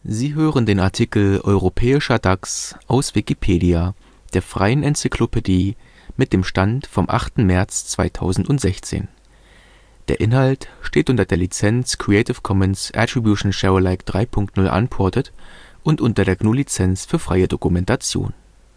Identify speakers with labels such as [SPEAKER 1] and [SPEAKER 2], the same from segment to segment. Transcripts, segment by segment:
[SPEAKER 1] Sie hören den Artikel Europäischer Dachs, aus Wikipedia, der freien Enzyklopädie. Mit dem Stand vom Der Inhalt steht unter der Lizenz Creative Commons Attribution Share Alike 3 Punkt 0 Unported und unter der GNU Lizenz für freie Dokumentation.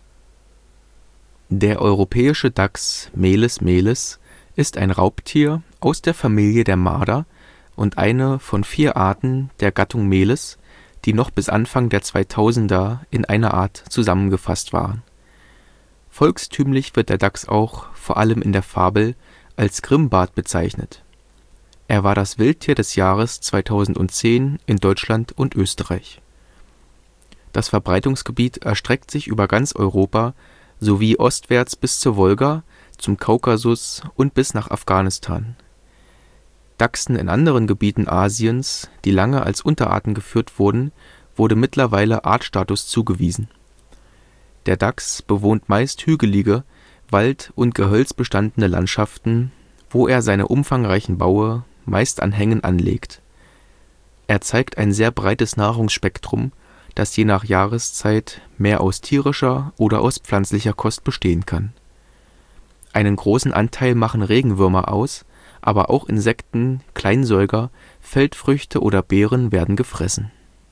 [SPEAKER 1] Der Europäische Dachs (Meles meles) ist ein Raubtier aus der Familie der Marder und eine von 4 Arten der Gattung Meles, die noch bis Anfang der 2000er in einer Art zusammengefasst waren. Volkstümlich wird der Dachs auch, vor allem in der Fabel, als Grimbart bezeichnet. Er war das Wildtier des Jahres 2010 in Deutschland und Österreich. Das Verbreitungsgebiet erstreckt sich über ganz Europa sowie ostwärts bis zur Wolga, zum Kaukasus und bis nach Afghanistan. Dachsen in anderen Gebieten Asiens, die lange als Unterarten geführt wurden, wurde mittlerweile Artstatus zugewiesen. Der Dachs bewohnt meist hügelige, wald - und gehölzbestandene Landschaften, wo er seine umfangreichen Baue meist an Hängen anlegt. Er zeigt ein sehr breites Nahrungsspektrum, das je nach Jahreszeit mehr aus tierischer oder aus pflanzlicher Kost bestehen kann. Einen großen Anteil machen Regenwürmer aus, aber auch Insekten, Kleinsäuger, Feldfrüchte oder Beeren werden gefressen.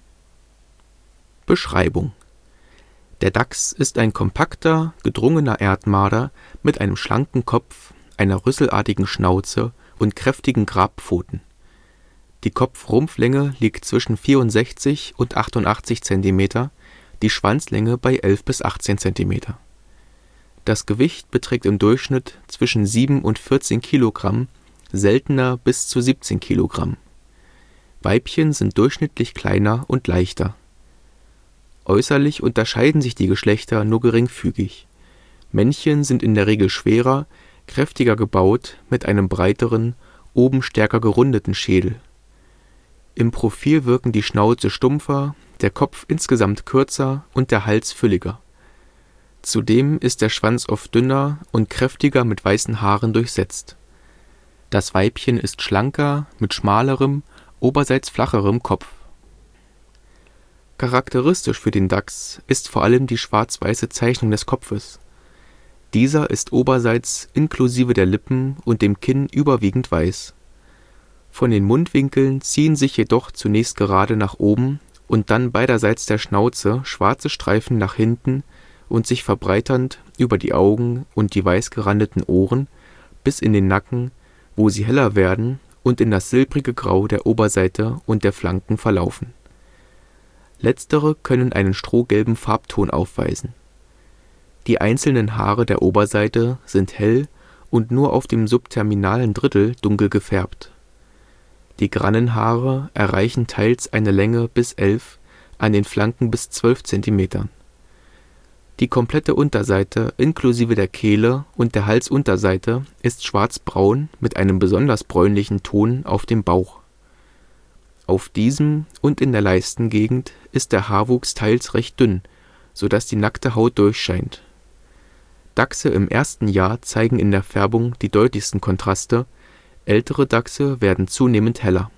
[SPEAKER 1] Beschreibung: Der Dachs ist ein kompakter, gedrungener Erdmarder mit einem schlanken Kopf, einer rüsselartigen Schnauze und kräftigen Grabpfoten. Die Kopf-Rumpflänge liegt zwischen 64 und 88 cm, die Schwanzlänge bei 11 bis 18 cm. Das Gewicht beträgt im Durchschnitt zwischen 7 und 14 kg, seltener bis zu 17 kg. Weibchen sind durchschnittlich kleiner und leichter. Äußerlich unterscheiden sich die Geschlechter nur geringfügig. Männchen sind in der Regel schwerer, kräftiger gebaut mit einem breiteren, oben stärker gerundeten Schädel. Im Profil wirken die Schnauze stumpfer, der Kopf insgesamt kürzer und der Hals fülliger. Zudem ist der Schwanz oft dünner und kräftiger mit weißen Haaren durchsetzt. Das Weibchen ist schlanker, mit schmalerem, oberseits flacherem Kopf. Charakteristisch für den Dachs ist vor allem die schwarz-weiße Zeichnung des Kopfes. Dieser ist oberseits inklusive der Lippen und dem Kinn überwiegend weiß. Von den Mundwinkeln ziehen sich jedoch zunächst gerade nach oben und dann beiderseits der Schnauze schwarze Streifen nach hinten und sich verbreiternd über die Augen und die weiß gerandeten Ohren bis in den Nacken, wo sie heller werden und in das silbrige Grau der Oberseite und der Flanken verlaufen. Letztere können einen strohgelben Farbton aufweisen. Die einzelnen Haare der Oberseite sind hell und nur auf dem subterminalen Drittel dunkel gefärbt. Die Grannenhaare erreichen teils eine Länge bis 11, an den Flanken bis 12 cm. Die komplette Unterseite inklusive der Kehle und der Halsunterseite ist schwarzbraun mit einem besonders bräunlichen Ton auf dem Bauch. Auf diesem und in der Leistengegend ist der Haarwuchs teils recht dünn, so dass die nackte Haut durchscheint. Dachse im ersten Jahr zeigen in der Färbung die deutlichsten Kontraste, ältere Dachse werden zunehmend heller.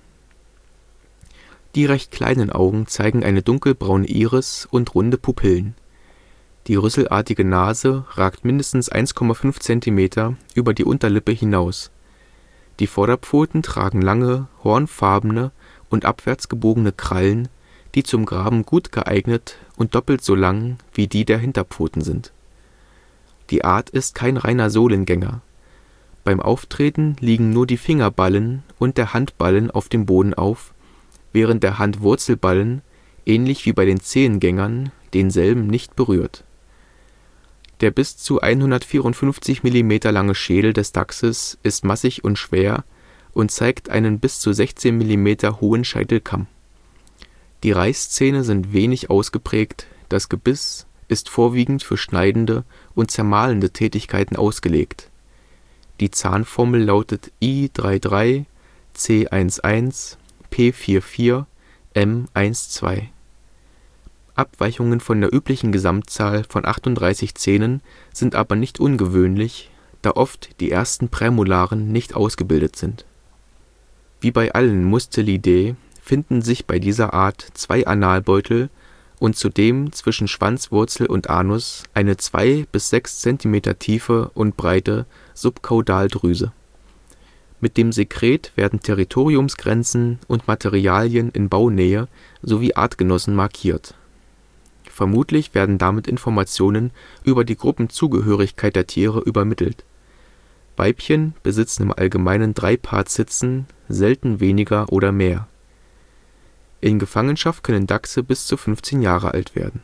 [SPEAKER 1] Die recht kleinen Augen zeigen eine dunkelbraune Iris und runde Pupillen. Die rüsselartige Nase ragt mindestens 1,5 cm über die Unterlippe hinaus. Die Vorderpfoten tragen lange, hornfarbene und abwärts gebogene Krallen, die zum Graben gut geeignet und doppelt so lang wie die der Hinterpfoten sind. Die Art ist kein reiner Sohlengänger. Beim Auftreten liegen nur die Fingerballen und der Handballen auf dem Boden auf, während der Handwurzelballen, ähnlich wie bei den Zehengängern, denselben nicht berührt. Der bis zu 154 mm lange Schädel des Dachses ist massig und schwer und zeigt einen bis zu 16 mm hohen Scheitelkamm. Die Reißzähne sind wenig ausgeprägt, das Gebiss ist vorwiegend für schneidende und zermahlende Tätigkeiten ausgelegt. Die Zahnformel lautet I33, C11, P44, M12. Abweichungen von der üblichen Gesamtzahl von 38 Zähnen sind aber nicht ungewöhnlich, da oft die ersten Prämolaren nicht ausgebildet sind. Wie bei allen Mustelidae finden sich bei dieser Art zwei Analbeutel und zudem zwischen Schwanzwurzel und Anus eine 2 bis 6 Zentimeter tiefe und breite Subkaudaldrüse. Mit dem Sekret werden Territoriumsgrenzen und Materialien in Baunähe sowie Artgenossen markiert. Vermutlich werden damit Informationen über die Gruppenzugehörigkeit der Tiere übermittelt. Weibchen besitzen im Allgemeinen 3 Paar Zitzen, selten weniger oder mehr. In Gefangenschaft können Dachse bis zu 15 Jahre alt werden.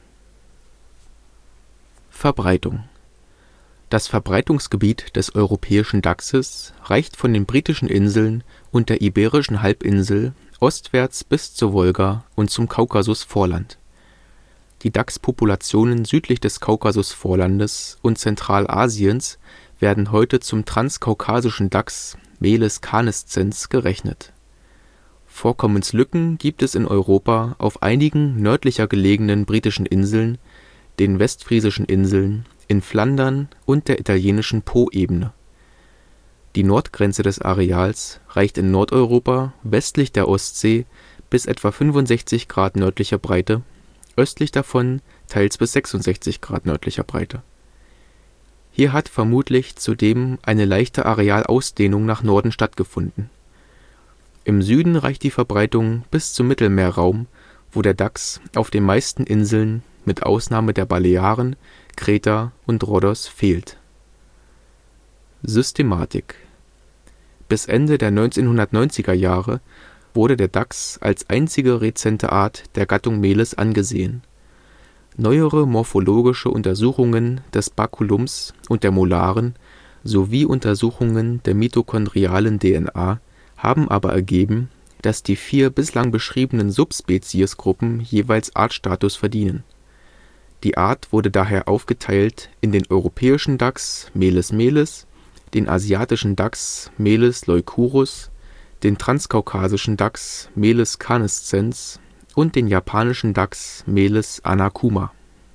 [SPEAKER 1] Verbreitung: Das Verbreitungsgebiet des Europäischen Dachses reicht von den Britischen Inseln und der Iberischen Halbinsel ostwärts bis zur Wolga und zum Kaukasusvorland. Die Dachspopulationen südlich des Kaukasusvorlandes und Zentralasiens werden heute zum Transkaukasischen Dachs (Meles canescens) gerechnet. Vorkommenslücken gibt es in Europa auf einigen nördlicher gelegenen Britischen Inseln, den Westfriesischen Inseln, in Flandern und der italienischen Poebene. Die Nordgrenze des Areals reicht in Nordeuropa westlich der Ostsee bis etwa 65 Grad nördlicher Breite, östlich davon teils bis 66 Grad nördlicher Breite. Hier hat vermutlich zudem eine leichte Arealausdehnung nach Norden stattgefunden. Im Süden reicht die Verbreitung bis zum Mittelmeerraum, wo der Dachs auf den meisten Inseln mit Ausnahme der Balearen, Kreta und Rhodos fehlt. Systematik: Bis Ende der 1990er Jahre wurde der Dachs als einzige rezente Art der Gattung Meles angesehen. Neuere morphologische Untersuchungen des Baculums und der Molaren sowie Untersuchungen der mitochondrialen DNA haben aber ergeben, dass die 4 bislang beschriebenen Subspeziesgruppen jeweils Artstatus verdienen. Die Art wurde daher aufgeteilt in den Europäischen Dachs (Meles meles), den Asiatischen Dachs (Meles leucurus), den Transkaukasischen Dachs (Meles canescens) und den Japanischen Dachs (Meles anakuma).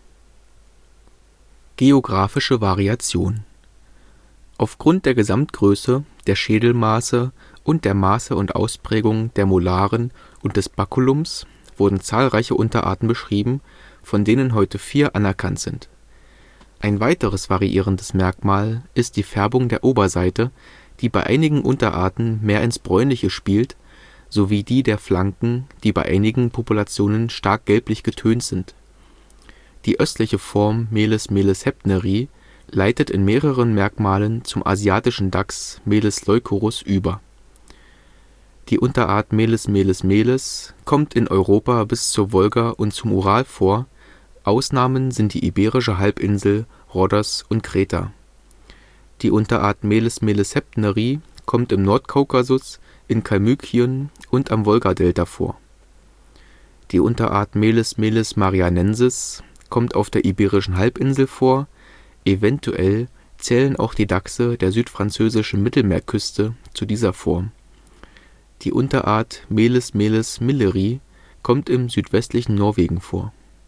[SPEAKER 1] Geographische Variation: Aufgrund der Gesamtgröße, der Schädelmaße und der Maße und Ausprägung der Molaren und des Baculums wurden zahlreiche Unterarten beschrieben, von denen heute 4 anerkannt sind. Ein weiteres variierendes Merkmal ist die Färbung der Oberseite, die bei einigen Unterarten mehr ins Bräunliche spielt, sowie die der Flanken, die bei einigen Populationen stark gelblich getönt sind. Die östliche Form Meles meles heptneri leitet in mehreren Merkmalen zum asiatischen Dachs Meles leucurus über. Die Unterart Meles meles meles kommt in Europa bis zur Wolga und zum Ural vor, Ausnahmen sind die Iberische Halbinsel, Rhodos und Kreta. Die Unterart Meles meles heptneri kommt im Nordkaukasus, in Kalmykien und am Wolgadelta vor. Die Unterart Meles meles marianensis kommt auf der Iberischen Halbinsel vor, eventuell zählen auch die Dachse der südfranzösischen Mittelmeerküste zu dieser Form. Die Unterart Meles meles milleri kommt im südwestlichen Norwegen vor.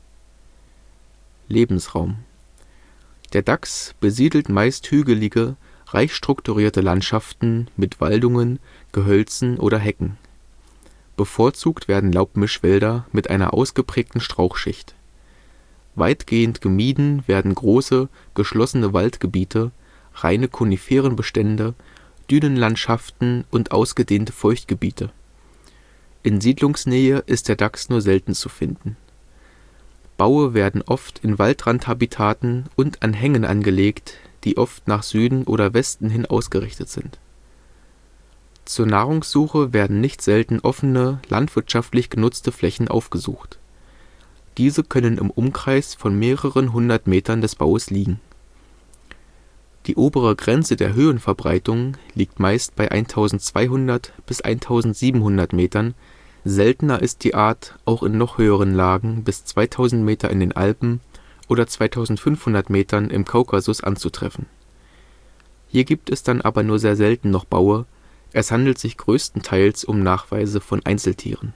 [SPEAKER 1] Lebensraum: Der Dachs besiedelt meist hügelige, reich strukturierte Landschaften mit Waldungen, Gehölzen oder Hecken. Bevorzugt werden Laubmischwälder mit einer ausgeprägten Strauchschicht. Weitgehend gemieden werden große, geschlossene Waldgebiete, reine Koniferenbestände, Dünenlandschaften und ausgedehnte Feuchtgebiete. In Siedlungsnähe ist der Dachs nur selten zu finden. Baue werden oft in Waldrandhabitaten und an Hängen angelegt, die oft nach Süden oder Westen hin ausgerichtet sind. Zur Nahrungssuche werden nicht selten offene, landwirtschaftlich genutzte Flächen aufgesucht. Diese können im Umkreis von mehreren hundert Metern des Baues liegen. Die obere Grenze der Höhenverbreitung liegt meist bei 1200 bis 1700 Metern, seltener ist die Art auch in noch höheren Lagen bis 2000 Meter in den Alpen oder 2500 Metern im Kaukasus anzutreffen. Hier gibt es dann aber nur sehr selten noch Baue, es handelt sich größtenteils um Nachweise von Einzeltieren.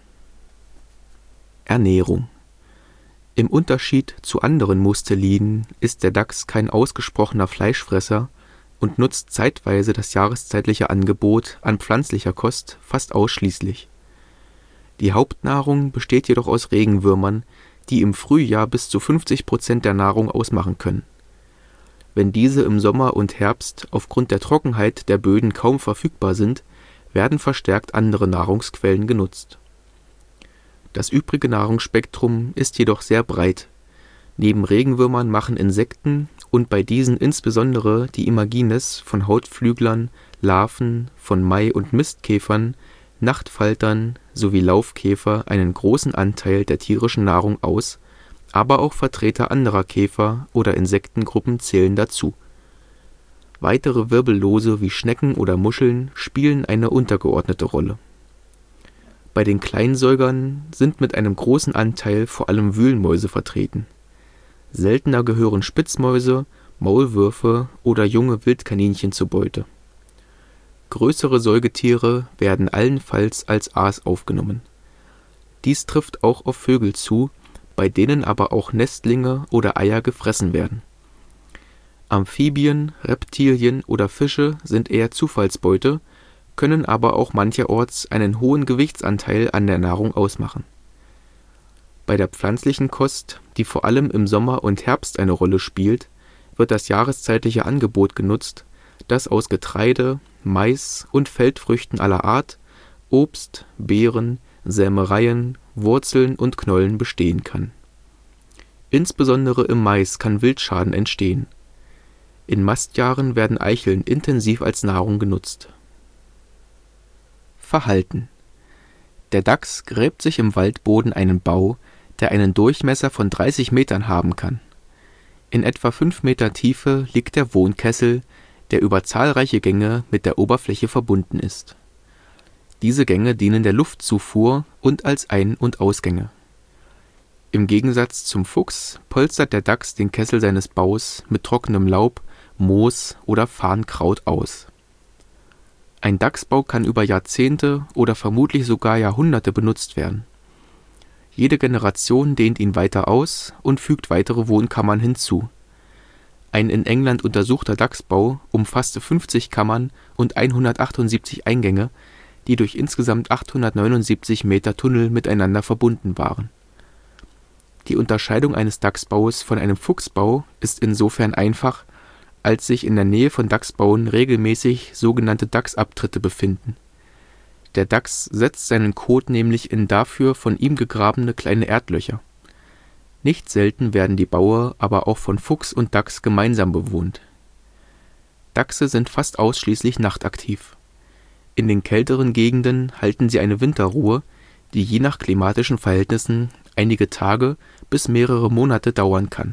[SPEAKER 1] Ernährung: Im Unterschied zu anderen Musteliden ist der Dachs kein ausgesprochener Fleischfresser und nutzt zeitweise das jahreszeitliche Angebot an pflanzlicher Kost fast ausschließlich. Die Hauptnahrung besteht jedoch aus Regenwürmern, die im Frühjahr bis zu 50% der Nahrung ausmachen können. Wenn diese im Sommer und Herbst aufgrund der Trockenheit der Böden kaum verfügbar sind, werden verstärkt andere Nahrungsquellen genutzt. Das übrige Nahrungsspektrum ist jedoch sehr breit. Neben Regenwürmern machen Insekten und bei diesen insbesondere die Imagines von Hautflüglern, Larven von Mai - und Mistkäfern, Nachtfaltern sowie Laufkäfer einen großen Anteil der tierischen Nahrung aus, aber auch Vertreter anderer Käfer - oder Insektengruppen zählen dazu. Weitere Wirbellose wie Schnecken oder Muscheln spielen eine untergeordnete Rolle. Bei den Kleinsäugern sind mit einem großen Anteil vor allem Wühlmäuse vertreten. Seltener gehören Spitzmäuse, Maulwürfe oder junge Wildkaninchen zur Beute. Größere Säugetiere werden allenfalls als Aas aufgenommen. Dies trifft auch auf Vögel zu, bei denen aber auch Nestlinge oder Eier gefressen werden. Amphibien, Reptilien oder Fische sind eher Zufallsbeute, können aber auch mancherorts einen hohen Gewichtsanteil an der Nahrung ausmachen. Bei der pflanzlichen Kost, die vor allem im Sommer und Herbst eine Rolle spielt, wird das jahreszeitliche Angebot genutzt, das aus Getreide, Mais und Feldfrüchten aller Art, Obst, Beeren, Sämereien, Wurzeln und Knollen bestehen kann. Insbesondere im Mais kann Wildschaden entstehen. In Mastjahren werden Eicheln intensiv als Nahrung genutzt. Verhalten: Der Dachs gräbt sich im Waldboden einen Bau, der einen Durchmesser von 30 Metern haben kann. In etwa 5 Meter Tiefe liegt der Wohnkessel, der über zahlreiche Gänge mit der Oberfläche verbunden ist. Diese Gänge dienen der Luftzufuhr und als Ein- und Ausgänge. Im Gegensatz zum Fuchs polstert der Dachs den Kessel seines Baus mit trockenem Laub, Moos oder Farnkraut aus. Ein Dachsbau kann über Jahrzehnte oder vermutlich sogar Jahrhunderte benutzt werden. Jede Generation dehnt ihn weiter aus und fügt weitere Wohnkammern hinzu. Ein in England untersuchter Dachsbau umfasste 50 Kammern und 178 Eingänge, die durch insgesamt 879 Meter Tunnel miteinander verbunden waren. Die Unterscheidung eines Dachsbaues von einem Fuchsbau ist insofern einfach, als sich in der Nähe von Dachsbauen regelmäßig sogenannte Dachsabtritte befinden. Der Dachs setzt seinen Kot nämlich in dafür von ihm gegrabene kleine Erdlöcher. Nicht selten werden die Baue aber auch von Fuchs und Dachs gemeinsam bewohnt. Dachse sind fast ausschließlich nachtaktiv. In den kälteren Gegenden halten sie eine Winterruhe, die je nach klimatischen Verhältnissen einige Tage bis mehrere Monate dauern kann.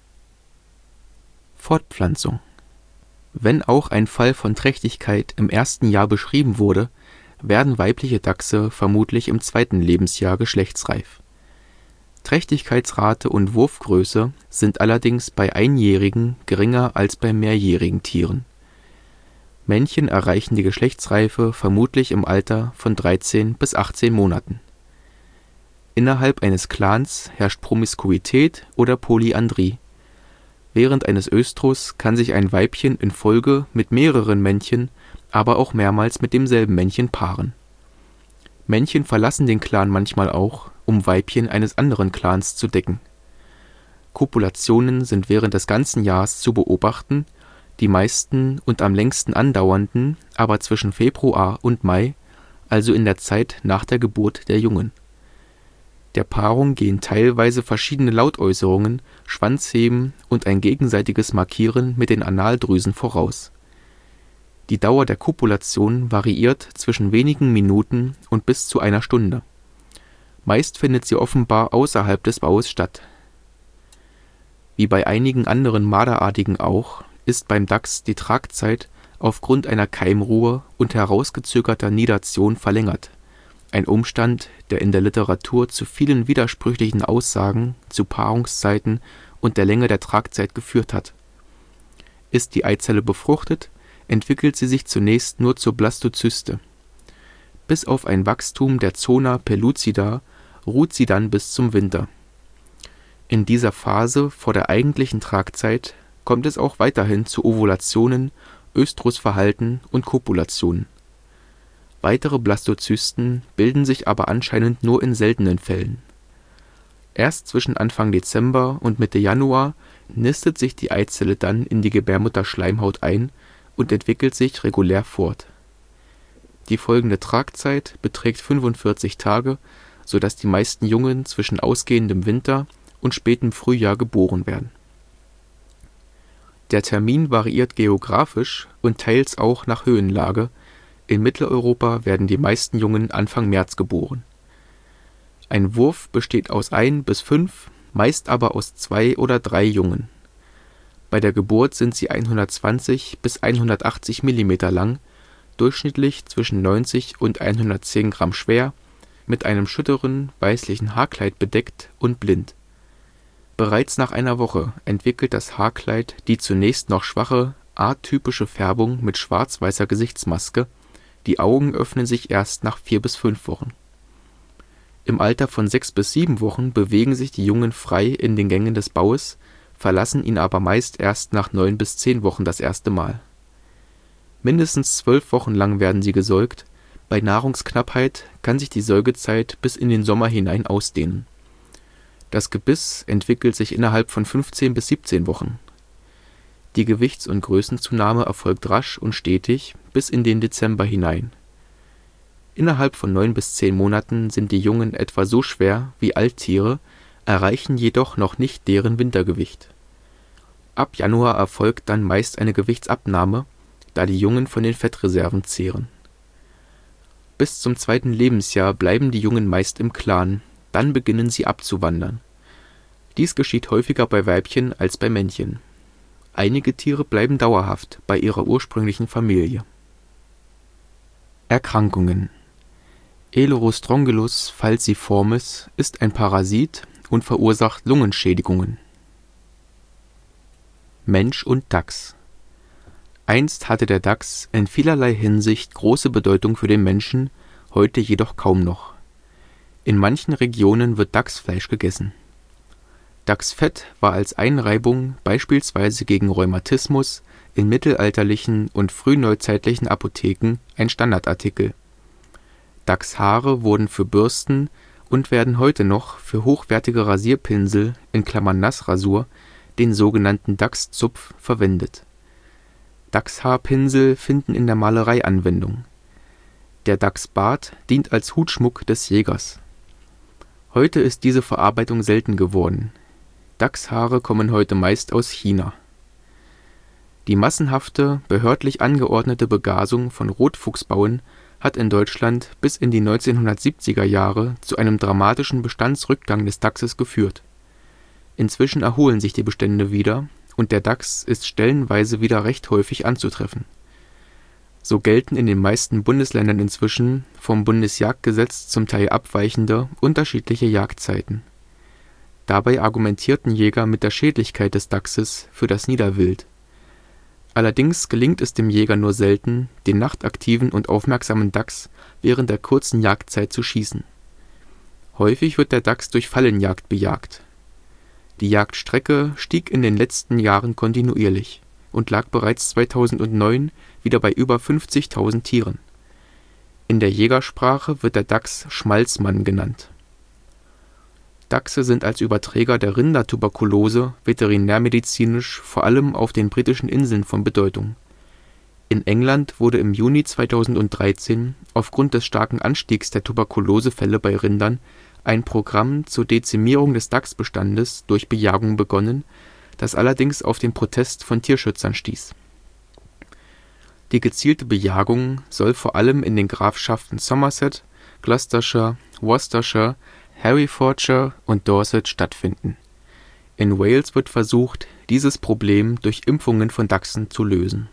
[SPEAKER 1] Fortpflanzung: Wenn auch ein Fall von Trächtigkeit im ersten Jahr beschrieben wurde, werden weibliche Dachse vermutlich im zweiten Lebensjahr geschlechtsreif. Trächtigkeitsrate und Wurfgröße sind allerdings bei einjährigen geringer als bei mehrjährigen Tieren. Männchen erreichen die Geschlechtsreife vermutlich im Alter von 13 bis 18 Monaten. Innerhalb eines Clans herrscht Promiskuität oder Polyandrie. Während eines Östrus kann sich ein Weibchen in Folge mit mehreren Männchen, aber auch mehrmals mit demselben Männchen paaren. Männchen verlassen den Clan manchmal auch, um Weibchen eines anderen Clans zu decken. Kopulationen sind während des ganzen Jahres zu beobachten, die meisten und am längsten andauernden aber zwischen Februar und Mai, also in der Zeit nach der Geburt der Jungen. Der Paarung gehen teilweise verschiedene Lautäußerungen, Schwanzheben und ein gegenseitiges Markieren mit den Analdrüsen voraus. Die Dauer der Kopulation variiert zwischen wenigen Minuten und bis zu einer Stunde. Meist findet sie offenbar außerhalb des Baues statt. Wie bei einigen anderen Marderartigen auch, ist beim Dachs die Tragzeit aufgrund einer Keimruhe und herausgezögerter Nidation verlängert. Ein Umstand, der in der Literatur zu vielen widersprüchlichen Aussagen zu Paarungszeiten und der Länge der Tragzeit geführt hat. Ist die Eizelle befruchtet, entwickelt sie sich zunächst nur zur Blastozyste. Bis auf ein Wachstum der Zona pellucida ruht sie dann bis zum Winter. In dieser Phase vor der eigentlichen Tragzeit kommt es auch weiterhin zu Ovulationen, Östrusverhalten und Kopulationen. Weitere Blastozysten bilden sich aber anscheinend nur in seltenen Fällen. Erst zwischen Anfang Dezember und Mitte Januar nistet sich die Eizelle dann in die Gebärmutterschleimhaut ein und entwickelt sich regulär fort. Die folgende Tragzeit beträgt 45 Tage, sodass die meisten Jungen zwischen ausgehendem Winter und spätem Frühjahr geboren werden. Der Termin variiert geografisch und teils auch nach Höhenlage. In Mitteleuropa werden die meisten Jungen Anfang März geboren. Ein Wurf besteht aus 1 bis 5, meist aber aus 2 oder 3 Jungen. Bei der Geburt sind sie 120 bis 180 Millimeter lang, durchschnittlich zwischen 90 und 110 Gramm schwer, mit einem schütteren, weißlichen Haarkleid bedeckt und blind. Bereits nach einer Woche entwickelt das Haarkleid die zunächst noch schwache, arttypische Färbung mit schwarz-weißer Gesichtsmaske, die Augen öffnen sich erst nach 4 bis 5 Wochen. Im Alter von 6 bis 7 Wochen bewegen sich die Jungen frei in den Gängen des Baues, verlassen ihn aber meist erst nach 9 bis 10 Wochen das erste Mal. Mindestens 12 Wochen lang werden sie gesäugt, bei Nahrungsknappheit kann sich die Säugezeit bis in den Sommer hinein ausdehnen. Das Gebiss entwickelt sich innerhalb von 15 bis 17 Wochen. Die Gewichts- und Größenzunahme erfolgt rasch und stetig bis in den Dezember hinein. Innerhalb von 9 bis 10 Monaten sind die Jungen etwa so schwer wie Alttiere, erreichen jedoch noch nicht deren Wintergewicht. Ab Januar erfolgt dann meist eine Gewichtsabnahme, da die Jungen von den Fettreserven zehren. Bis zum 2. Lebensjahr bleiben die Jungen meist im Clan, dann beginnen sie abzuwandern. Dies geschieht häufiger bei Weibchen als bei Männchen. Einige Tiere bleiben dauerhaft bei ihrer ursprünglichen Familie. Erkrankungen. Aelurostrongylus falciformis ist ein Parasit und verursacht Lungenschädigungen. Mensch und Dachs. Einst hatte der Dachs in vielerlei Hinsicht große Bedeutung für den Menschen, heute jedoch kaum noch. In manchen Regionen wird Dachsfleisch gegessen. Dachsfett war als Einreibung beispielsweise gegen Rheumatismus in mittelalterlichen und frühneuzeitlichen Apotheken ein Standardartikel. Dachshaare wurden für Bürsten und werden heute noch für hochwertige Rasierpinsel (Nassrasur), den sogenannten Dachszupf, verwendet. Dachshaarpinsel finden in der Malerei Anwendung. Der Dachsbart dient als Hutschmuck des Jägers. Heute ist diese Verarbeitung selten geworden. Dachshaare kommen heute meist aus China. Die massenhafte, behördlich angeordnete Begasung von Rotfuchsbauen hat in Deutschland bis in die 1970er Jahre zu einem dramatischen Bestandsrückgang des Dachses geführt. Inzwischen erholen sich die Bestände wieder und der Dachs ist stellenweise wieder recht häufig anzutreffen. So gelten in den meisten Bundesländern inzwischen vom Bundesjagdgesetz zum Teil abweichende, unterschiedliche Jagdzeiten. Dabei argumentierten Jäger mit der Schädlichkeit des Dachses für das Niederwild. Allerdings gelingt es dem Jäger nur selten, den nachtaktiven und aufmerksamen Dachs während der kurzen Jagdzeit zu schießen. Häufig wird der Dachs durch Fallenjagd bejagt. Die Jagdstrecke stieg in den letzten Jahren kontinuierlich und lag bereits 2009 wieder bei über 50.000 Tieren. In der Jägersprache wird der Dachs Schmalzmann genannt. Dachse sind als Überträger der Rindertuberkulose veterinärmedizinisch vor allem auf den Britischen Inseln von Bedeutung. In England wurde im Juni 2013 aufgrund des starken Anstiegs der Tuberkulosefälle bei Rindern ein Programm zur Dezimierung des Dachsbestandes durch Bejagung begonnen, das allerdings auf den Protest von Tierschützern stieß. Die gezielte Bejagung soll vor allem in den Grafschaften Somerset, Gloucestershire, Worcestershire, Herefordshire und Dorset stattfinden. In Wales wird versucht, dieses Problem durch Impfungen von Dachsen zu lösen.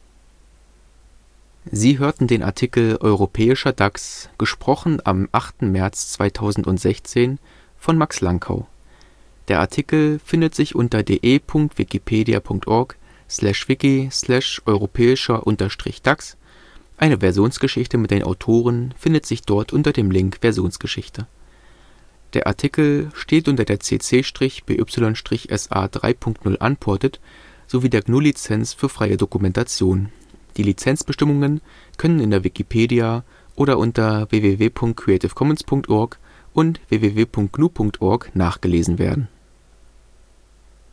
[SPEAKER 1] Sie hörten den Artikel Europäischer Dachs, gesprochen am 8. März 2016 von Max Lankau. Der Artikel findet sich unter de.wikipedia.org/wiki/europäischer-dachs. Eine Versionsgeschichte mit den Autoren findet sich dort unter dem Link Versionsgeschichte. Der Artikel steht unter der CC-BY-SA 3.0 Unported sowie der GNU-Lizenz für freie Dokumentation. Die Lizenzbestimmungen können in der Wikipedia oder unter www.creativecommons.org und www.gnu.org nachgelesen werden